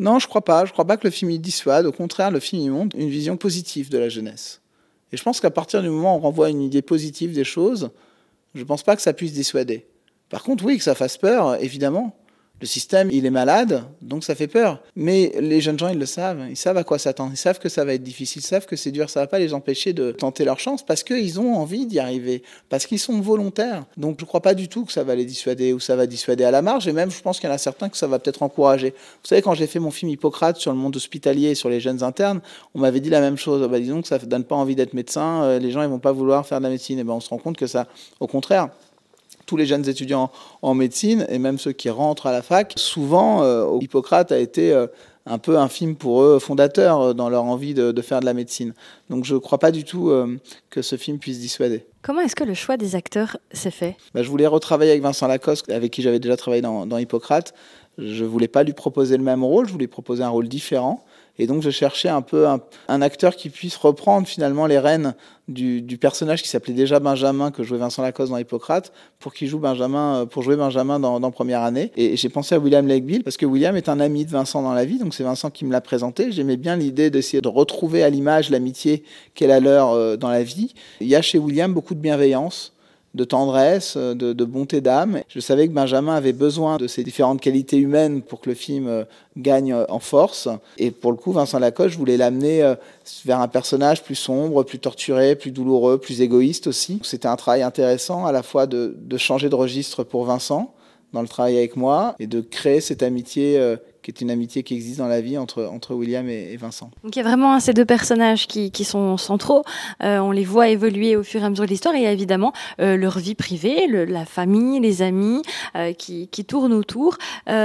Non, je crois pas. Je crois pas que le film y dissuade. Au contraire, le film y montre une vision positive de la jeunesse. Et je pense qu'à partir du moment où on renvoie une idée positive des choses, je pense pas que ça puisse dissuader. Par contre, oui, que ça fasse peur, évidemment. Le système, il est malade, donc ça fait peur. Mais les jeunes gens, ils le savent. Ils savent à quoi s'attendre. Ils savent que ça va être difficile. Ils savent que c'est dur. Ça va pas les empêcher de tenter leur chance parce qu'ils ont envie d'y arriver. Parce qu'ils sont volontaires. Donc je crois pas du tout que ça va les dissuader ou ça va dissuader à la marge. Et même, je pense qu'il y en a certains que ça va peut-être encourager. Vous savez, quand j'ai fait mon film Hippocrate sur le monde hospitalier et sur les jeunes internes, on m'avait dit la même chose. Bah, disons que ça donne pas envie d'être médecin. Les gens, ils vont pas vouloir faire de la médecine. Et ben, on se rend compte que ça, au contraire, tous les jeunes étudiants en médecine, et même ceux qui rentrent à la fac, souvent, Hippocrate a été un peu un film pour eux fondateur dans leur envie de faire de la médecine. Donc je ne crois pas du tout que ce film puisse dissuader. Comment est-ce que le choix des acteurs s'est fait ? Je voulais retravailler avec Vincent Lacoste, avec qui j'avais déjà travaillé dans Hippocrate. Je ne voulais pas lui proposer le même rôle, je voulais proposer un rôle différent. Et donc je cherchais un peu un acteur qui puisse reprendre finalement les rênes du personnage qui s'appelait déjà Benjamin, que jouait Vincent Lacoste dans Hippocrate, pour jouer Benjamin dans Première Année. Et j'ai pensé à William Lake Beale, parce que William est un ami de Vincent dans la vie, donc c'est Vincent qui me l'a présenté. J'aimais bien l'idée d'essayer de retrouver à l'image l'amitié qu'est la leur dans la vie. Il y a chez William beaucoup de bienveillance, de tendresse, de bonté d'âme. Je savais que Benjamin avait besoin de ces différentes qualités humaines pour que le film gagne en force. Et pour le coup, Vincent Lacoste, je voulais l'amener vers un personnage plus sombre, plus torturé, plus douloureux, plus égoïste aussi. C'était un travail intéressant à la fois de changer de registre pour Vincent dans le travail avec moi et de créer cette amitié qui est une amitié qui existe dans la vie entre William et Vincent. Donc il y a vraiment ces deux personnages qui sont centraux. On les voit évoluer au fur et à mesure de l'histoire. Et il y a évidemment leur vie privée, la famille, les amis qui tournent autour.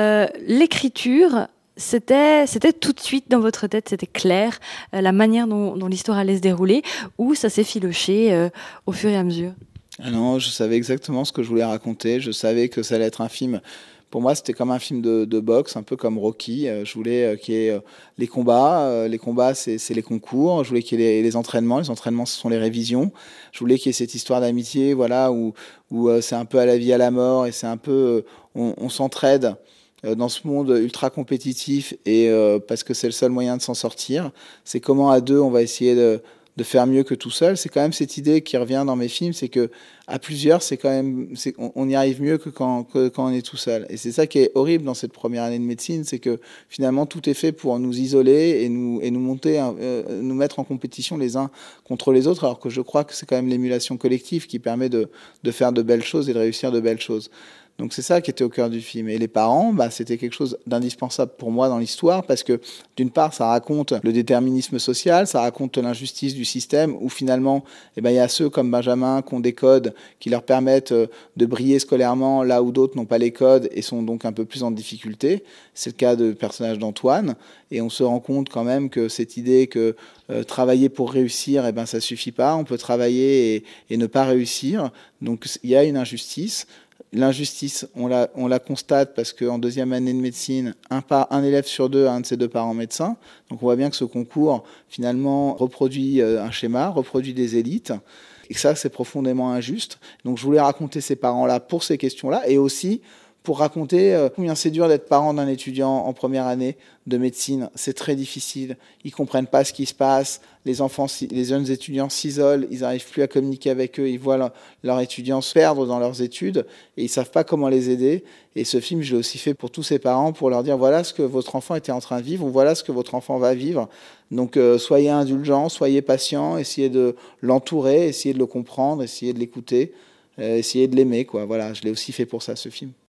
L'écriture, c'était tout de suite dans votre tête, c'était clair, la manière dont l'histoire allait se dérouler, ou ça s'est filoché au fur et à mesure? Ah non, je savais exactement ce que je voulais raconter. Je savais que ça allait être un film. Pour moi, c'était comme un film de boxe, un peu comme Rocky. Je voulais qu'il y ait les combats. Les combats, c'est les concours. Je voulais qu'il y ait les entraînements. Les entraînements, ce sont les révisions. Je voulais qu'il y ait cette histoire d'amitié, voilà, où c'est un peu à la vie, à la mort, et c'est un peu, on s'entraide dans ce monde ultra compétitif, et parce que c'est le seul moyen de s'en sortir. C'est comment à deux, on va essayer de faire mieux que tout seul. C'est quand même cette idée qui revient dans mes films, c'est que à plusieurs, on y arrive mieux que quand on est tout seul. Et c'est ça qui est horrible dans cette première année de médecine, c'est que finalement tout est fait pour nous isoler et nous monter, nous mettre en compétition les uns contre les autres, alors que je crois que c'est quand même l'émulation collective qui permet de faire de belles choses et de réussir de belles choses. Donc c'est ça qui était au cœur du film. Et les parents, c'était quelque chose d'indispensable pour moi dans l'histoire, parce que d'une part, ça raconte le déterminisme social, ça raconte l'injustice du système, où finalement, il y a ceux comme Benjamin qui ont des codes qui leur permettent de briller scolairement là où d'autres n'ont pas les codes et sont donc un peu plus en difficulté. C'est le cas du personnage d'Antoine. Et on se rend compte quand même que cette idée que travailler pour réussir, ça suffit pas. On peut travailler et ne pas réussir. Donc il y a une injustice. L'injustice, on la constate parce qu'en deuxième année de médecine, un élève sur deux a un de ses deux parents médecins. Donc on voit bien que ce concours, finalement, reproduit un schéma, reproduit des élites. Et que ça, c'est profondément injuste. Donc je voulais raconter ces parents-là pour ces questions-là, et aussi pour raconter combien c'est dur d'être parent d'un étudiant en première année de médecine. C'est très difficile. Ils comprennent pas ce qui se passe. Les jeunes étudiants s'isolent. Ils n'arrivent plus à communiquer avec eux. Ils voient leurs étudiants se perdre dans leurs études et ils savent pas comment les aider. Et ce film, je l'ai aussi fait pour tous ces parents, pour leur dire voilà ce que votre enfant était en train de vivre, ou voilà ce que votre enfant va vivre. Donc soyez indulgents, soyez patients, essayez de l'entourer, essayez de le comprendre, essayez de l'écouter, essayez de l'aimer, quoi. Voilà, je l'ai aussi fait pour ça, ce film.